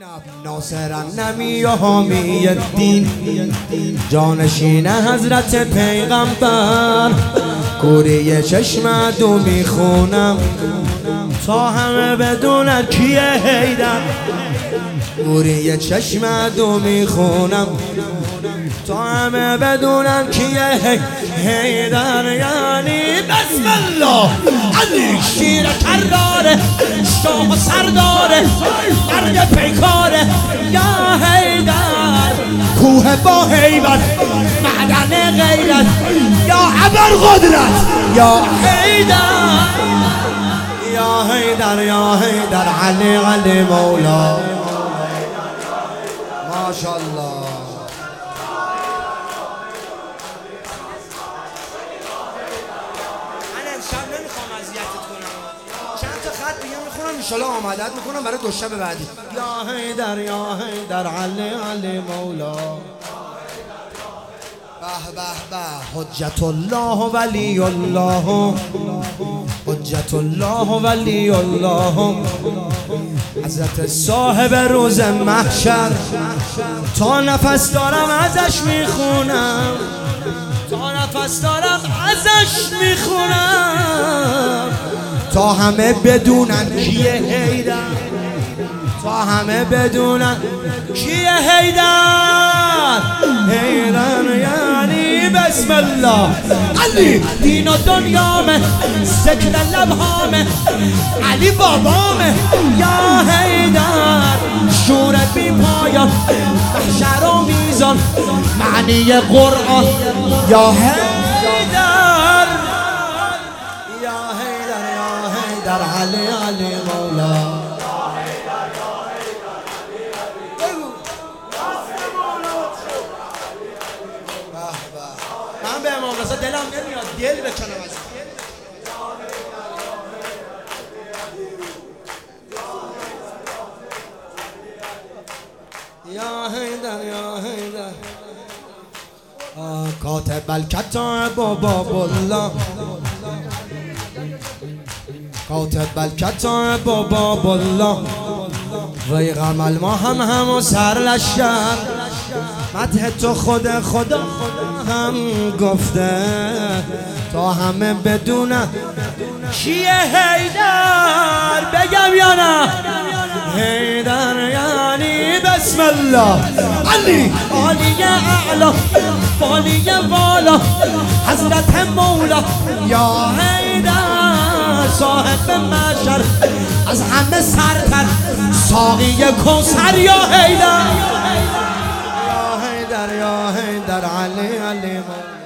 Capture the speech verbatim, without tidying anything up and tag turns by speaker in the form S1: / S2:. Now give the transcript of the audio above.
S1: ناصر النمی و حامی الدین، جانشین حضرت پیغمبر، کوری چشم دو میخونم تا همه بدونن کیه حیدر. کوری چشم دو میخونم تا همه بدونن کیه حیدر. یعنی بسم الله علی شیر کراره، شاه و سرداره، مرد پیکاره. یا حیدر کوه با هیبت، معدن غیرت، یا ابرقدرت. یا حیدر یا حیدر یا حیدر علی علی مولا. ماشاءالله. انشالله آمدت میکنم برای دو شب بعدی. یا حیدر یا حیدر علی علی مولا. به به به حجت الله ولی الله، حجت الله ولی الله، حضرت صاحب روز محشر. تا نفس دارم ازش میخونم، تا نفس دارم ازش میخونم تا همه بدونن کیه حیدر، تا همه بدونن کیه حیدر. حیدر یعنی بسم الله علی دین و دنیامه، ذکر لبهامه، علی بابامه. یا حیدر شور بی پایان، محشر و میزان، معنی قرآن. یا حیدر در علی علی مولا. من به امام رضا دلم نمیاد دل بکنم از یا حیدر یا حیدر. کاتب الکتاب باب الله، کاتب الکتاب باب الله، وی غمل ما هم هم و سر لشکر. مدح تو خود خدا هم گفته تا همه بدونن کیه حیدر. بگم یا نه؟ حیدر یعنی بسم الله علی عالی اعلا، والی والا، حضرت مولا. یا حیدر صاحب محشر، از همه سرتر، ساقی کوثر. یا حیدر یا حیدر یا حیدر علی علی مولا.